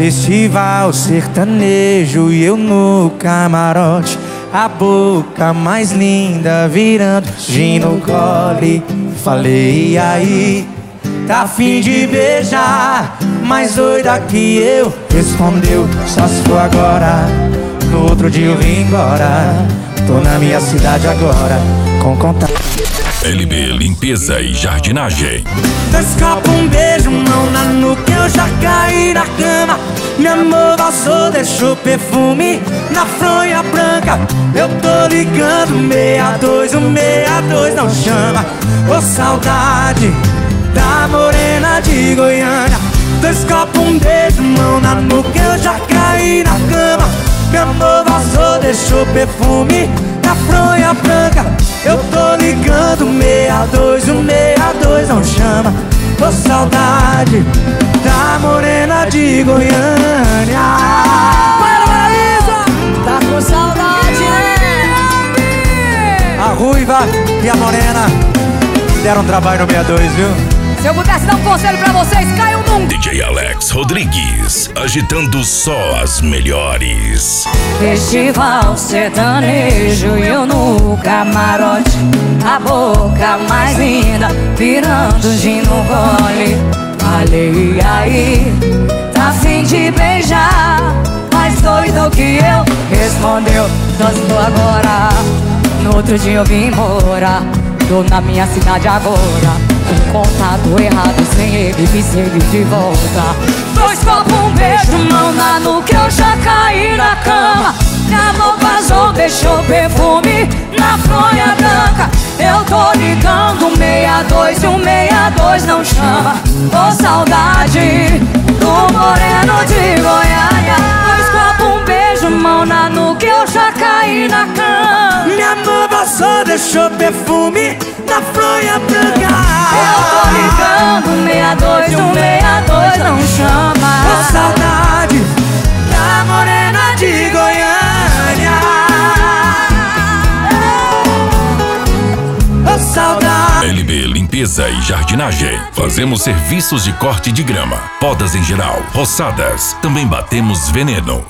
Festival sertanejo e eu no camarote, a boca mais linda virando gin no gole. Falei, e aí, tá afim de beijar? Mais doida que eu. Respondeu, só se for agora. No outro dia eu vim embora. Tô na minha cidade agora, com contato. LB Limpeza e Jardinagem. 2 copos, um beijo, mão na nuca, eu já caí na cama. Meu amor vazou, deixou perfume na fronha branca. Eu tô ligando 62, o 62 não chama. Ô saudade da morena de Goiânia. 2 copos, um beijo, mão na nuca, eu já caí na cama. Meu amor vazou, deixou perfume na fronha branca. Eu tô ligando 62, o 62 não chama. Ô saudade da morena de Goiânia. Paraíso, tá com saudade, né? A ruiva e a morena deram trabalho no 62, viu? Se eu pudesse dar um conselho pra vocês, caiam num. DJ Alex Rodrigues, agitando só as melhores. Festival sertanejo e eu no camarote, a boca mais linda virando gin no gole. Falei, e aí, tá afim de beijar? Mais doido que eu. Respondeu, só se for agora. No outro dia eu vim embora. Tô na minha cidade agora, com contato errado, sem ele me segue de volta. 2 copos, um beijo, mão na nuca, eu já caí na cama. Meu amor vazou, deixou perfume na fronha branca. Eu tô ligando 62 e o 62 não chama. Ô saudade do moreno de Goiânia. 2 copos, um beijo, mão na nuca, eu já caí na cama. Meu amor vazou, deixou perfume na fronha branca. Eu tô ligando 62 e o 62 não chama. Ô saudade da morena de Goiânia. Ô saudade. LB Limpeza e Jardinagem. Fazemos serviços de corte de grama, podas em geral, roçadas. Também batemos veneno.